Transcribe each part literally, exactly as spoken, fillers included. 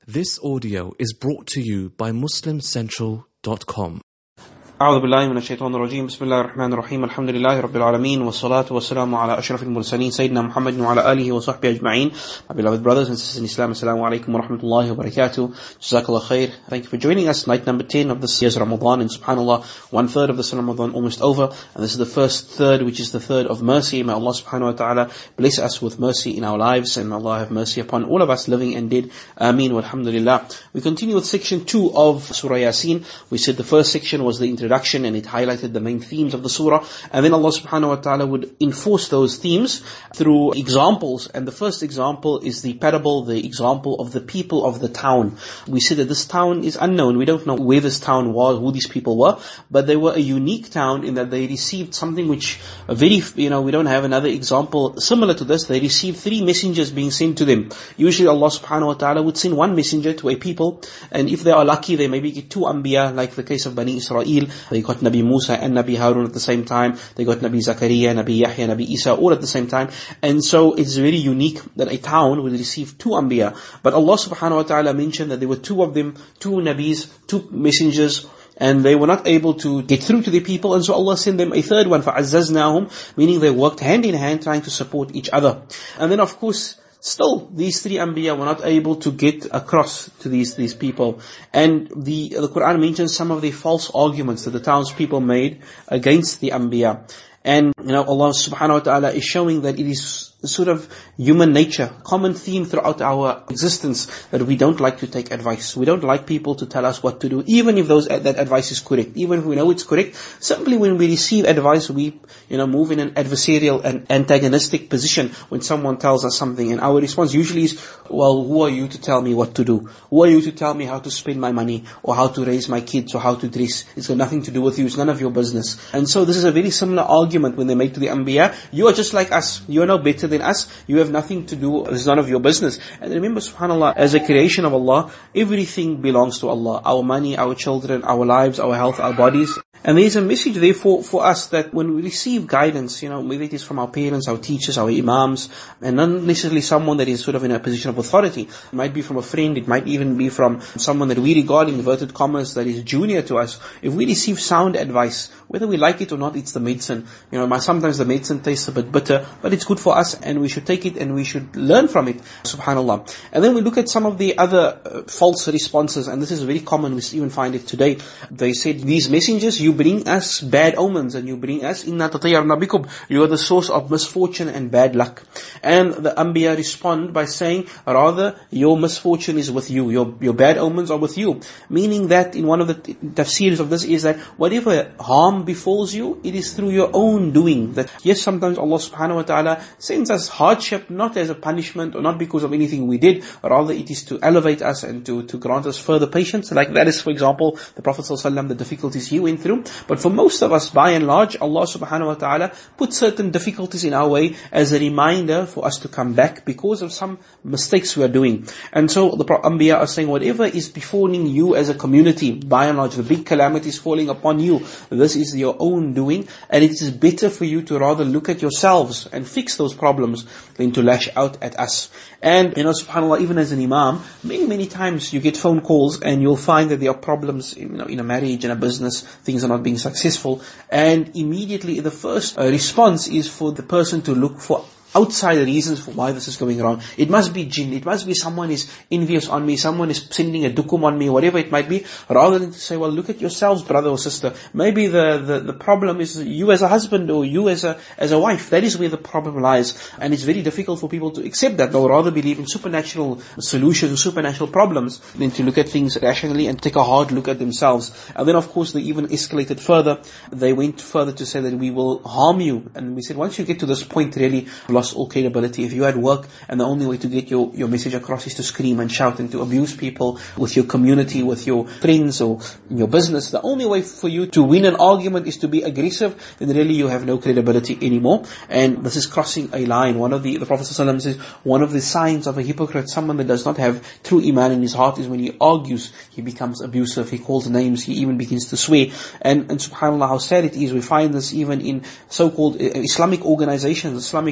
This audio is brought to you by muslim central dot com. أعوذ بالله من الشيطان الرجيم بسم الله الرحمن الرحيم الحمد لله رب العالمين والصلاة والسلام على أشرف المرسلين سيدنا محمد وعلى آله وصحبه أجمعين. My beloved brothers and sisters in Islam, Assalamu alaikum wa rahmatullahi wa barakatuh. Jazakallah khair. Thank you for joining us. Night number ten of this year's Ramadan, and subhanAllah, one third of this Ramadan almost over, and this is the first third, which is the third of mercy. May Allah subhanahu wa ta'ala bless us with mercy in our lives, and Allah have mercy upon all of us living and dead. Ameen walhamdulillah. We continue with section two of Surah Yasin. We said the first section was the introduction introduction, and it highlighted the main themes of the surah, and then Allah subhanahu wa ta'ala would enforce those themes through examples. And the first example is the parable, the example of the people of the town. We said that this town is unknown. We don't know where this town was, who these people were, but they were a unique town in that they received something which a very, you know, we don't have another example similar to this. They received three messengers being sent to them. Usually Allah subhanahu wa ta'ala would send one messenger to a people, and if they are lucky, they maybe get two anbiya, like the case of Bani Israel. They got Nabi Musa and Nabi Harun at the same time. They got Nabi Zakaria, Nabi Yahya, Nabi Isa, all at the same time. And so it's very unique that a town will receive two anbiya. But Allah subhanahu wa ta'ala mentioned that there were two of them, two nabis, two messengers, and they were not able to get through to the people, and so Allah sent them a third one, فَعَزَّزْنَاهُمْ, meaning they worked hand in hand trying to support each other. And then of course, still, these three anbiya were not able to get across to these, these people. And the, the Quran mentions some of the false arguments that the townspeople made against the anbiya. And, you know, Allah subhanahu wa ta'ala is showing that it is sort of human nature, common theme throughout our existence, that we don't like to take advice. We don't like people to tell us what to do, even if those that advice is correct. Even if we know it's correct, simply when we receive advice, we, you know, move in an adversarial and antagonistic position when someone tells us something. And our response usually is, well, who are you to tell me what to do? Who are you to tell me how to spend my money, or how to raise my kids, or how to dress? It's got nothing to do with you. It's none of your business. And so this is a very similar argument when they make to the anbiya. You are just like us. You are no better than us. You have nothing to do. It's none of your business. And remember, subhanAllah, as a creation of Allah, everything belongs to Allah. Our money, our children, our lives, our health, our bodies. And there is a message there for, for us that when we receive guidance, you know, whether it is from our parents, our teachers, our imams, and not necessarily someone that is sort of in a position of authority. It might be from a friend, it might even be from someone that we regard in inverted commas that is junior to us. If we receive sound advice, whether we like it or not, it's the medicine. You know, sometimes the medicine tastes a bit bitter, but it's good for us, and we should take it and we should learn from it, subhanAllah. And then we look at some of the other uh, false responses, and this is very common, we even find it today. They said, these messengers, you bring us bad omens, and you bring us, inna tatayarna bikum, you are the source of misfortune and bad luck. And the anbiya respond by saying, rather, your misfortune is with you, your, your bad omens are with you. Meaning that in one of the tafsirs of this is that whatever harm befalls you, it is through your own doing. That yes, sometimes Allah subhanahu wa ta'ala sends us hardship not as a punishment or not because of anything we did, rather it is to elevate us and to, to grant us further patience. Like that is, for example, the Prophet ﷺ, the difficulties he went through. But for most of us, by and large, Allah subhanahu wa ta'ala put certain difficulties in our way as a reminder for us to come back because of some mistakes we are doing. And so the Anbiya are saying, whatever is befalling you as a community, by and large, the big calamities falling upon you, this is your own doing, and it is better for you to rather look at yourselves and fix those problems than to lash out at us. And, you know, subhanAllah, even as an imam, many, many times you get phone calls and you'll find that there are problems, you know, in a marriage, in a business, things are not being successful. And immediately the first uh, response is for the person to look for outside the reasons for why this is going wrong. It must be jinn, it must be someone is envious on me, someone is sending a dukum on me, whatever it might be, rather than to say, well, look at yourselves, brother or sister. Maybe the, the, the problem is you as a husband or you as a as a wife. That is where the problem lies. And it's very difficult for people to accept that. They'll rather believe in supernatural solutions, supernatural problems, than to look at things rationally and take a hard look at themselves. And then of course they even escalated further. They went further to say that we will harm you. And we said, once you get to this point, really, you've lost all credibility. If you had work and the only way to get your, your message across is to scream and shout and to abuse people with your community, with your friends or in your business, the only way for you to win an argument is to be aggressive, then really you have no credibility anymore. And this is crossing a line. One of the, the Prophet ﷺ says, one of the signs of a hypocrite, someone that does not have true iman in his heart, is when he argues, he becomes abusive, he calls names, he even begins to swear. And, and subhanAllah, how sad it is, we find this even in so-called Islamic organizations, Islamic, uh, you know,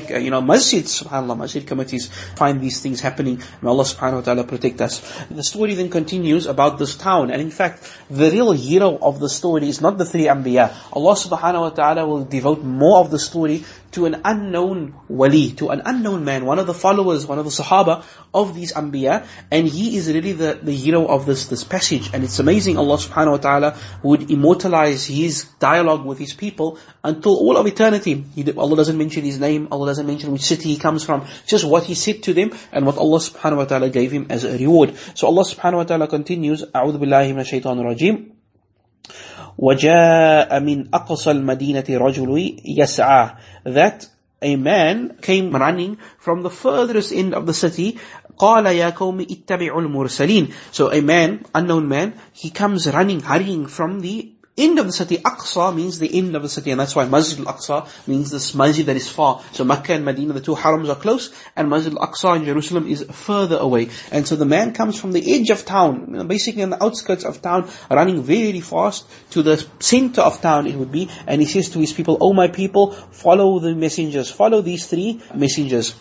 masjids, subhanAllah, masjid committees find these things happening. May Allah subhanahu wa ta'ala protect us. The story then continues about this town. And in fact, the real hero of the story is not the three Anbiya. Allah subhanahu wa ta'ala will devote more of the story to an unknown wali, to an unknown man, one of the followers, one of the Sahaba of these Anbiya, and he is really the, the hero of this, this passage. And it's amazing, Allah subhanahu wa ta'ala would immortalize his dialogue with his people until all of eternity. He, Allah doesn't mention his name, Allah doesn't mention which city he comes from, just what he said to them and what Allah subhanahu wa ta'ala gave him as a reward. So Allah subhanahu wa ta'ala continues, أعوذ بالله من الشيطان الرجيم وَجَاءَ مِنْ أَقْصَى الْمَدِينَةِ رَجُلٌ يَسْعَى, that a man came running from the furthest end of the city. قَالَ يَا قَوْمِ اتَّبِعُوا الْمُرْسَلِينَ. So a man, unknown man, he comes running, hurrying from the end of the city. Aqsa means the end of the city, and that's why Masjid al-Aqsa means this masjid that is far. So Makkah and Medina, the two harams are close, and Masjid al-Aqsa in Jerusalem is further away. And so the man comes from the edge of town, basically on the outskirts of town, running very fast to the center of town it would be, and he says to his people, "O my people, follow the messengers, follow these three messengers."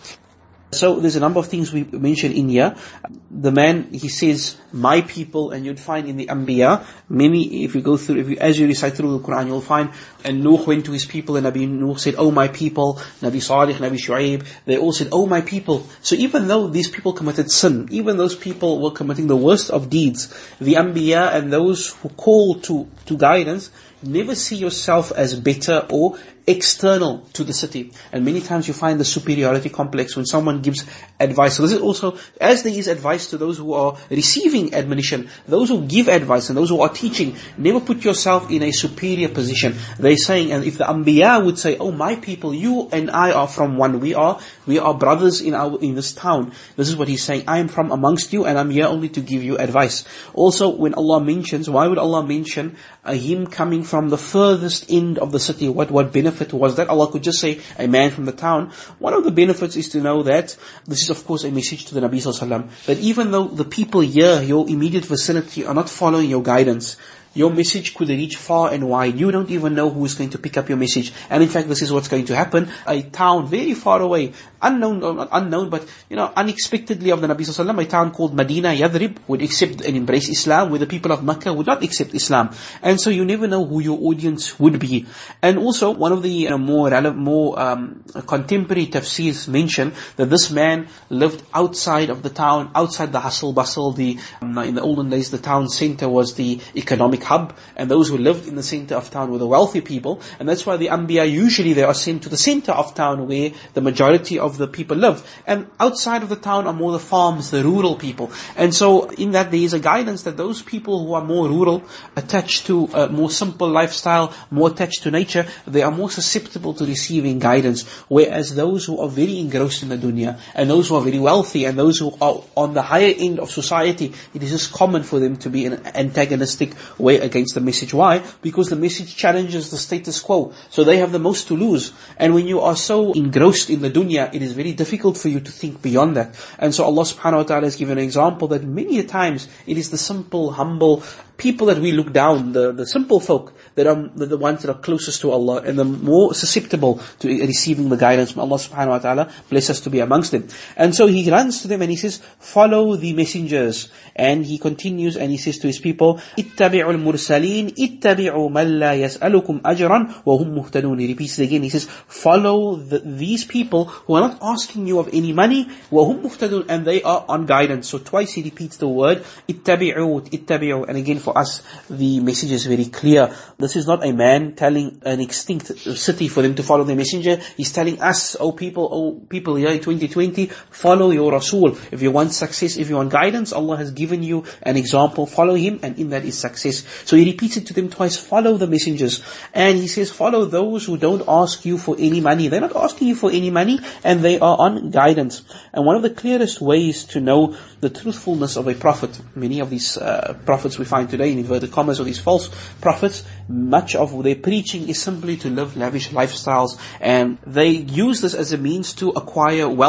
So there's a number of things we mentioned in here. The man, he says, "my people," and you'd find in the Anbiya, many, if you go through, if you, as you recite through the Quran, you'll find, and Nuh went to his people, and Nabi Nuh said, "Oh my people," Nabi Salih, Nabi Shu'aib, they all said, "Oh my people." So even though these people committed sin, even those people were committing the worst of deeds, the Anbiya and those who call to, to guidance, never see yourself as better or external to the city. And many times you find the superiority complex when someone gives advice. So this is also, as there is advice to those who are receiving admonition, those who give advice and those who are teaching, never put yourself in a superior position. They're saying, and if the Anbiya would say, "Oh my people, you and I are from one, we are we are brothers in our in this town." This is what he's saying, "I am from amongst you and I'm here only to give you advice." Also, when Allah mentions, why would Allah mention uh, him coming from the furthest end of the city? What what benefit was that? Allah could just say a man from the town. One of the benefits is to know that this is of course a message to the Nabi Sallallahu Alaihi Wasallam, that even though the people here, your immediate vicinity, are not following your guidance, your message could reach far and wide. You don't even know who is going to pick up your message. And in fact, this is what's going to happen. A town very far away, unknown, or not unknown, but you know, unexpectedly of the Nabi Sallallahu Alaihi Wasallam, a town called Medina, Yathrib, would accept and embrace Islam, where the people of Makkah would not accept Islam. And so you never know who your audience would be. And also, one of the you know, more relevant, more um, contemporary tafsirs mention that this man lived outside of the town, outside the hustle bustle. The um, in the olden days, the town center was the economic hub, and those who lived in the center of town were the wealthy people, and that's why the Anbiya usually they are sent to the center of town where the majority of the people live, and outside of the town are more the farms, the rural people. And so in that there is a guidance that those people who are more rural, attached to a more simple lifestyle, more attached to nature, they are more susceptible to receiving guidance, whereas those who are very engrossed in the dunya, and those who are very wealthy, and those who are on the higher end of society, it is just common for them to be in an antagonistic way against the message. Why? Because the message challenges the status quo. So they have the most to lose. And when you are so engrossed in the dunya, it is very difficult for you to think beyond that. And so Allah subhanahu wa ta'ala has given an example that many a times it is the simple, humble people that we look down, the, the simple folk, that are the, the ones that are closest to Allah and the more susceptible to receiving the guidance. May Allah subhanahu wa ta'ala bless us to be amongst them. And so he runs to them and he says, "Follow the messengers." And he continues and he says to his people, "Ittabi'u al-mursaleen, ittabi'u man la yas'alukum ajran wa hum muhtadun." He repeats it again. He says, follow the, these people who are not asking you of any money, wa hum muhtadun, and they are on guidance. So twice he repeats the word, ittabi'u, ittabi'u. And again, for us, the message is very clear. This is not a man telling an extinct city for them to follow the messenger. He's telling us, oh people, oh people here in twenty twenty, follow your Rasul. If you want success, if you want guidance, Allah has given you an example, follow him, and in that is success. So he repeats it to them twice, follow the messengers. And he says, follow those who don't ask you for any money. They're not asking you for any money, and they are on guidance. And one of the clearest ways to know the truthfulness of a prophet, many of these uh, prophets we find today in inverted commas, or these false prophets, much of their preaching is simply to live lavish lifestyles, and they use this as a means to acquire wealth.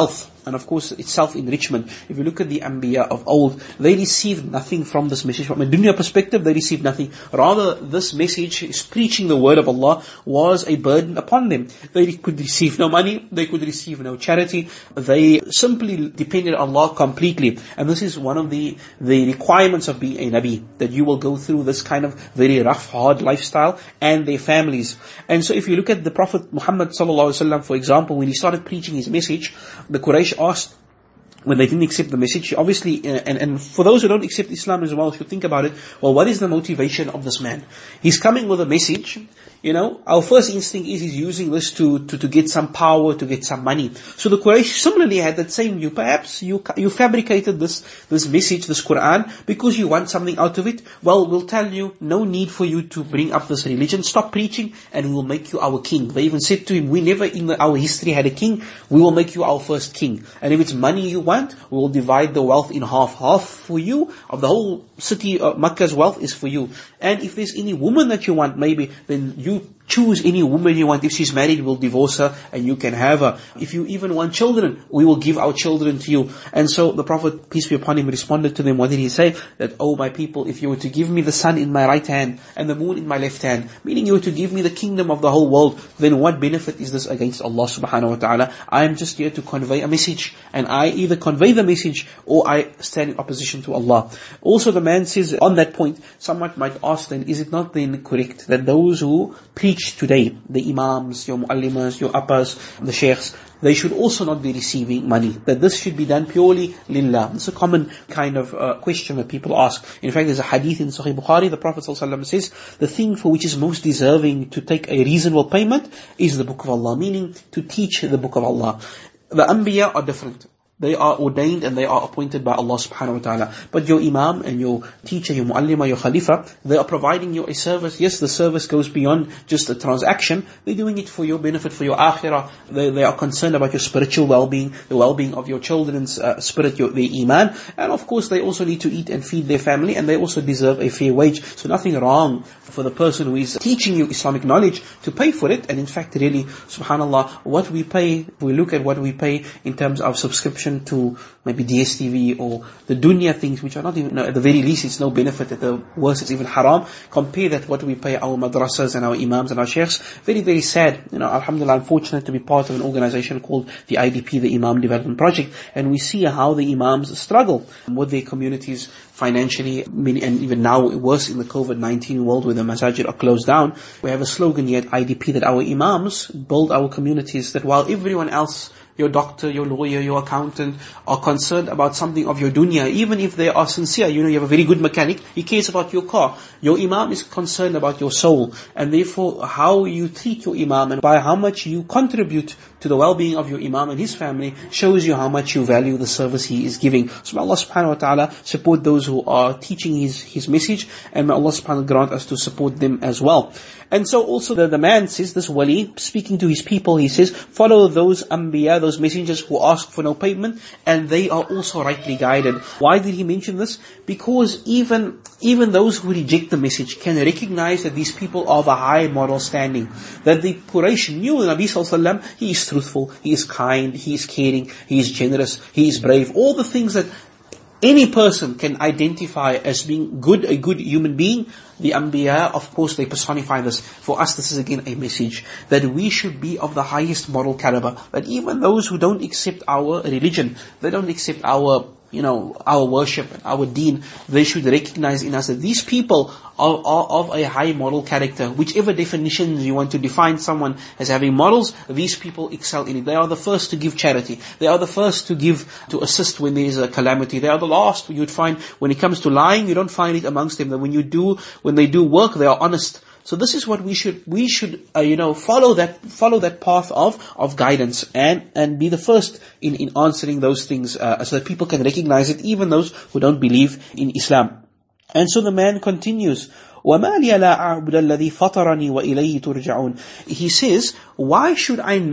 and of course it's self-enrichment. If you look at the Anbiya of old, they received nothing from this message. From a dunya perspective, they received nothing. Rather, this message is preaching the word of Allah was a burden upon them. They could receive no money, they could receive no charity, they simply depended on Allah completely. And this is one of the, the requirements of being a Nabi, that you will go through this kind of very rough, hard lifestyle, and their families. And so if you look at the Prophet Muhammad sallallahu alaihi wasallam, for example, when he started preaching his message, the Quraysh asked, when they didn't accept the message, obviously, uh, and, and for those who don't accept Islam as well, should think about it, well, what is the motivation of this man? He's coming with a message, you know, our first instinct is he's using this to, to, to get some power, to get some money. So the Quraysh similarly had that same view. Perhaps you, you fabricated this, this message, this Quran, because you want something out of it. Well, we'll tell you, no need for you to bring up this religion. Stop preaching and we will make you our king. They even said to him, we never in our history had a king. We will make you our first king. And if it's money you want, we will divide the wealth in half. Half for you, of the whole city, uh, Makkah's wealth is for you. And if there's any woman that you want, maybe, then you choose any woman you want. If she's married, we'll divorce her and you can have her. If you even want children, we will give our children to you. And so the Prophet, peace be upon him, responded to them. What did he say? That, oh my people, if you were to give me the sun in my right hand and the moon in my left hand, meaning you were to give me the kingdom of the whole world, then what benefit is this against Allah subhanahu wa ta'ala? I am just here to convey a message, and I either convey the message or I stand in opposition to Allah. Also the man says, on that point, someone might ask then, is it not then correct that those who preach today, the imams, your muallimas, your appas, the sheikhs, they should also not be receiving money? That this should be done purely lillah. It's a common kind of uh, question that people ask. In fact, there's a hadith in Sahih Bukhari, the Prophet ﷺ says, the thing for which is most deserving to take a reasonable payment is the Book of Allah, meaning to teach the Book of Allah. The Anbiya are different. They are ordained and they are appointed by Allah subhanahu wa ta'ala. But your imam and your teacher, your muallima, your khalifa, they are providing you a service. Yes, the service goes beyond just a transaction. They're doing it for your benefit, for your akhirah. They, they are concerned about your spiritual well-being, the well-being of your children's uh, spirit, your, their iman. And of course, they also need to eat and feed their family, and they also deserve a fair wage. So nothing wrong for the person who is teaching you Islamic knowledge to pay for it. And in fact, really, subhanallah, what we pay, we look at what we pay in terms of subscription to maybe D S T V or the dunya things, which are not even, no, at the very least it's no benefit, at the worst it's even haram. Compare that what we pay our madrasas and our imams and our sheikhs. Very, very sad. You know, alhamdulillah, I'm fortunate to be part of an organization called the I D P, the Imam Development Project, and we see how the imams struggle with their communities financially, and even now worse in the COVID nineteen world where the masajid are closed down. We have a slogan here at I D P that our imams build our communities, that while everyone else, your doctor, your lawyer, your accountant, are concerned about something of your dunya, even if they are sincere. You know, you have a very good mechanic, he cares about your car. Your imam is concerned about your soul. And therefore, how you treat your imam and by how much you contribute to the well-being of your imam and his family shows you how much you value the service he is giving. So may Allah subhanahu wa ta'ala support those who are teaching his, his message, and may Allah subhanahu wa ta'ala grant us to support them as well. And so also the, the man says, this wali, speaking to his people, he says, follow those anbiya, those messengers who ask for no payment, and they are also rightly guided. Why did he mention this? Because even, even those who reject the message can recognize that these people are of a high moral standing. That the Quraysh knew the Nabi sallallahu alaihi wasallam, he is truthful, he is kind, he is caring, he is generous, he is brave. All the things that any person can identify as being good, a good human being. The Anbiya, of course, they personify this. For us, this is again a message that we should be of the highest moral caliber. That even those who don't accept our religion, they don't accept our, you know, our worship, our deen, they should recognize in us that these people are, are of a high moral character. Whichever definition you want to define someone as having morals, these people excel in it. They are the first to give charity. They are the first to give, to assist when there is a calamity. They are the last. You'd find, when it comes to lying, you don't find it amongst them. That when you do, when they do work, they are honest. So this is what we should, we should, uh, you know, follow that, follow that path of, of guidance and, and be the first in, in answering those things, uh, so that people can recognize it, even those who don't believe in Islam. And so the man continues, وَمَا لِيَ لَا أَعْبُدَ الَّذِي فَطَرَنِي وَإِلَيْهِ تُرْجَعُونَ. He says, why should I not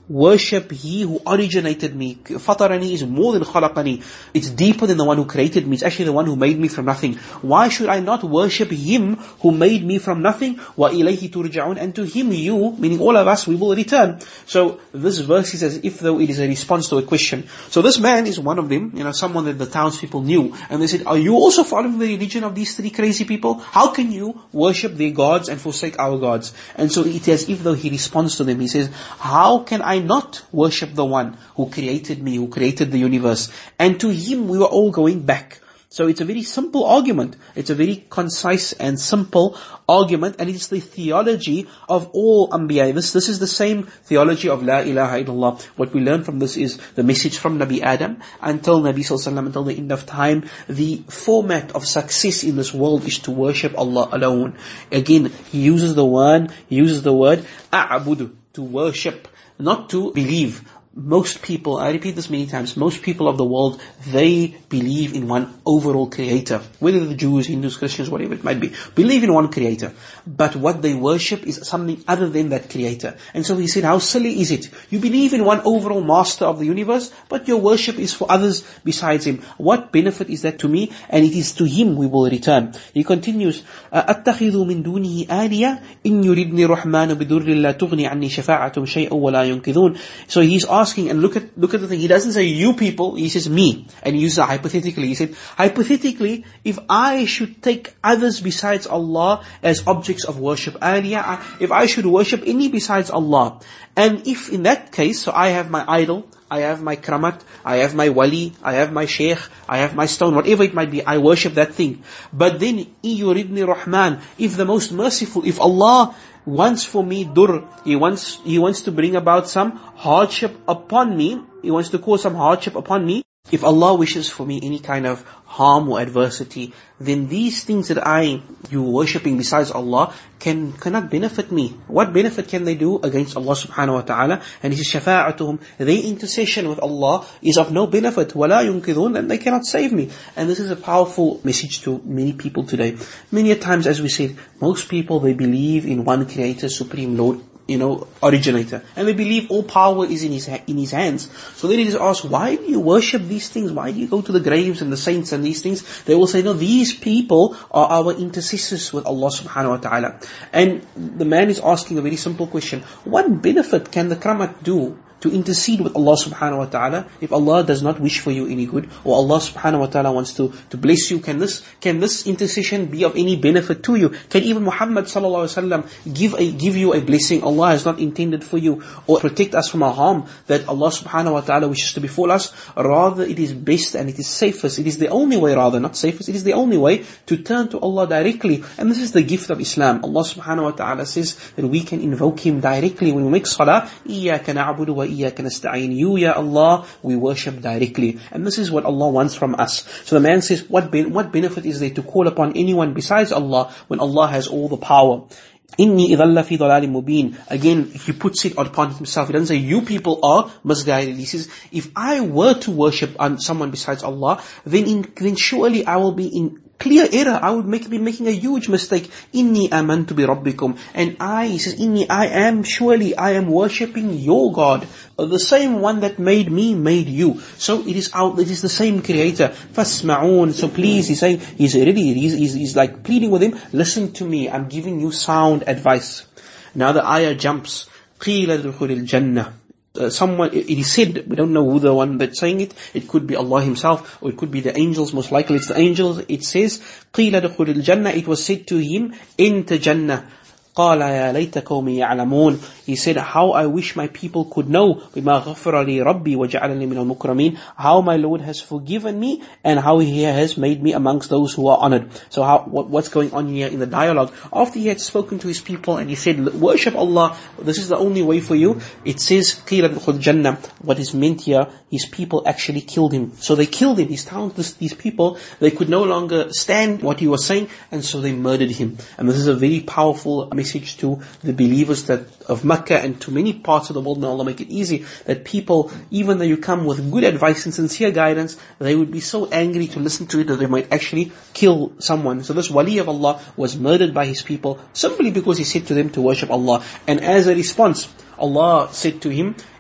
worship He who originated me. Fatarani is more than khalaqani. It's deeper than the one who created me. It's actually the one who made me from nothing. Why should I not worship Him who made me from nothing? Wa ilayhi turja'un. And to Him you, meaning all of us, we will return. So this verse is as if though it is a response to a question. So this man is one of them, you know, someone that the townspeople knew. And they said, are you also following the religion of these three crazy people? How can you worship their gods and forsake our gods? And so it is as if though he responds to them. He says, how can I not worship the one who created me, who created the universe? And to Him we were all going back. So it's a very simple argument. It's a very concise and simple argument, and it's the theology of all Anbiya. This, this is the same theology of La ilaha illallah. What we learn from this is the message from Nabi Adam until Nabi Sallallahu Alaihi Wasallam, until the end of time. The format of success in this world is to worship Allah alone. Again, he uses the word, he uses the word a'budu, to worship, not to believe. Most people, I repeat this many times, most people of the world, they believe in one overall creator. Whether the Jews, Hindus, Christians, whatever it might be, believe in one creator. But what they worship is something other than that creator. And so he said, how silly is it? You believe in one overall master of the universe, but your worship is for others besides Him. What benefit is that to me? And it is to Him we will return. He continues, أَتَّخِذُ مِن دُونِهِ آلِيَةً إِن يُرِدْنِ الرَّحْمَنُ بِضُرٍّ لَا تُغْنِ عَنِّي شَفَاعَةُهُمْ شَيْئًا وَلَا يُنْقِذُونَ. So he's asking, and look at look at the thing. He doesn't say you people, he says me, and he uses a hypothetically. He said, hypothetically, if I should take others besides Allah as objects of worship, aliyah, if I should worship any besides Allah, and if in that case, so I have my idol, I have my kramat, I have my wali, I have my sheikh, I have my stone, whatever it might be, I worship that thing. But then, إِن يُرِدْنِ Rahman, if the most merciful, if Allah wants for me dur, He wants, He wants to bring about some hardship upon me, He wants to cause some hardship upon me, if Allah wishes for me any kind of harm or adversity, then these things that I, you worshipping besides Allah, can, cannot benefit me. What benefit can they do against Allah subhanahu wa ta'ala? And He says, shafa'atuhum, their intercession with Allah is of no benefit. وَلَا يُنْقِذُونَ, and they cannot save me. And this is a powerful message to many people today. Many a times, as we said, most people, they believe in one Creator, Supreme Lord, you know, originator. And they believe all power is in his in his hands. So then it is asked, why do you worship these things? Why do you go to the graves and the saints and these things? They will say, no, these people are our intercessors with Allah subhanahu wa ta'ala. And the man is asking a very simple question. What benefit can the kramat do to intercede with Allah subhanahu wa ta'ala if Allah does not wish for you any good, or Allah subhanahu wa ta'ala wants to, to bless you? Can this can this intercession be of any benefit to you? Can even Muhammad sallallahu alaihi wasallam give a give you a blessing Allah has not intended for you, or protect us from a harm that Allah subhanahu wa ta'ala wishes to befall us? Rather, it is best and it is safest, it is the only way, rather not safest, it is the only way to turn to Allah directly. And this is the gift of Islam. Allah subhanahu wa ta'ala says that we can invoke Him directly when we make salah. إِيَّاكَ نَعْبُدُ وَإِيَّاكَ نَسْتَعِينُ. You, Ya Allah, we worship directly. And this is what Allah wants from us. So the man says, what ben- what benefit is there to call upon anyone besides Allah when Allah has all the power? Inni idhalla fi dhalalin mubin. Again, he puts it upon himself. He doesn't say you people are misguided. He says, if I were to worship someone besides Allah, then in, then surely I will be in clear error. I would make, be making a huge mistake. Inni amantu bi rabbikum. And I, he says, Inni, I am, surely I am worshipping your God. The same one that made me, made you. So it is out, it is the same creator. Fasma'un. So please, he's saying, he's ready, he's, he's, he's like pleading with him, listen to me, I'm giving you sound advice. Now the ayah jumps. قِيلَ دُخُلِ الْجَنَّةِ. Uh, someone, it is said, we don't know who the one that's saying it, it could be Allah Himself, or it could be the angels, most likely it's the angels. It says, قِيلَ دُخُلِ الْجَنَّةِ. It was said to him, إِنْتَ جَنَّةِ. قال يا ليت قومي يعلمون. He said, how I wish my people could know. بما غفر لي ربي وجعلني من المكرمين. How my Lord has forgiven me and how He has made me amongst those who are honored. So how, what, what's going on here in the dialogue? After he had spoken to his people and he said, worship Allah, this is the only way for you. It says, قِيلَ دُخُلْ الْجَنَّةِ. What is meant here, his people actually killed him. So they killed him. His town, this, these people, they could no longer stand what he was saying, and so they murdered him. And this is a very powerful message to the believers that of Makkah and to many parts of the world. May Allah make it easy that people, even though you come with good advice and sincere guidance, they would be so angry to listen to it that they might actually kill someone. So this wali of Allah was murdered by his people simply because he said to them to worship Allah. And as a response, Allah said to him,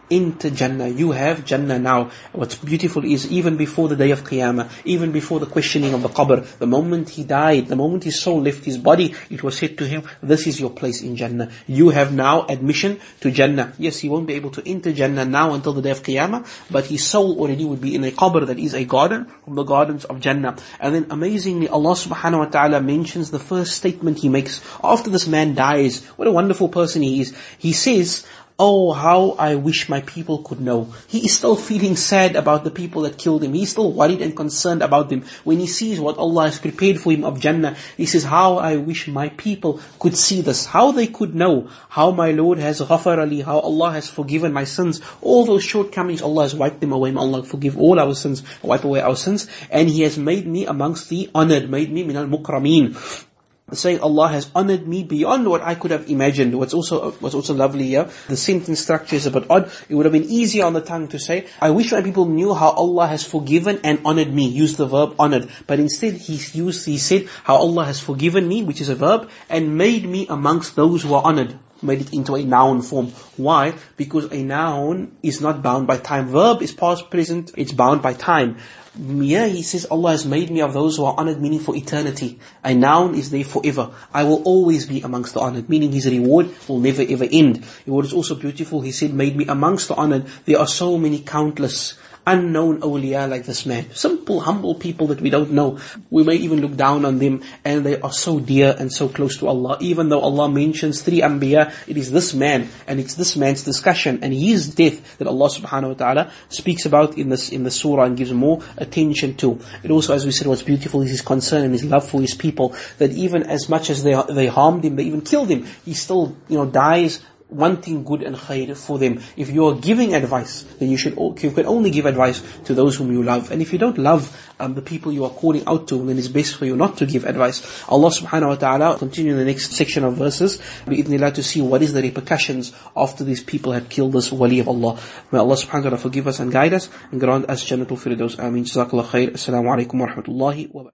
enter Jannah. You have Jannah now. What's beautiful is even before the day of Qiyamah, even before the questioning of the qabr, the moment he died, the moment his soul left his body, it was said to him, this is your place in Jannah. You have now admission to Jannah. Yes, he won't be able to enter Jannah now until the day of Qiyamah, but his soul already would be in a qabr that is a garden from the gardens of Jannah. And then amazingly, Allah subhanahu wa ta'ala mentions the first statement he makes after this man dies. What a wonderful person he is. He says, oh, how I wish my people could know. He is still feeling sad about the people that killed him. He's still worried and concerned about them. When he sees what Allah has prepared for him of Jannah, he says, how I wish my people could see this. How they could know how my Lord has ghafar ali, how Allah has forgiven my sins. All those shortcomings, Allah has wiped them away. May Allah forgive all our sins, wipe away our sins. And He has made me amongst the honored, made me min al-mukrameen. Saying Allah has honored me beyond what I could have imagined. What's also what's also lovely here, the sentence structure is a bit odd. It would have been easier on the tongue to say, I wish my people knew how Allah has forgiven and honored me. Use the verb honored. But instead he used, he said, how Allah has forgiven me, which is a verb, and made me amongst those who are honored. Made it into a noun form. Why? Because a noun is not bound by time. Verb is past, present, it's bound by time. Yeah, he says, Allah has made me of those who are honored, meaning for eternity. A noun is there forever. I will always be amongst the honored, meaning His reward will never ever end. What is also beautiful, He said, made me amongst the honored. There are so many countless unknown awliya like this man. Simple, humble people that we don't know. We may even look down on them, and they are so dear and so close to Allah. Even though Allah mentions three anbiya, it is this man, and it's this man's discussion and his death that Allah subhanahu wa ta'ala speaks about in this in the surah and gives more attention to. It also, as we said, what's beautiful is His concern and His love for His people, that even as much as they they harmed Him, they even killed Him, He still, you know, dies wanting good and khair for them. If you are giving advice, then you should you can only give advice to those whom you love. And if you don't love um, the people you are calling out to, then it's best for you not to give advice. Allah subhanahu wa ta'ala continue in the next section of verses bi'idhnillah to see what is the repercussions after these people had killed this wali of Allah. May Allah subhanahu wa ta'ala forgive us and guide us and grant us Jannatul Firdaus. Ameen. Jazakallah khair. Assalamu alaikum wa rahmatullahi wa barakatuh.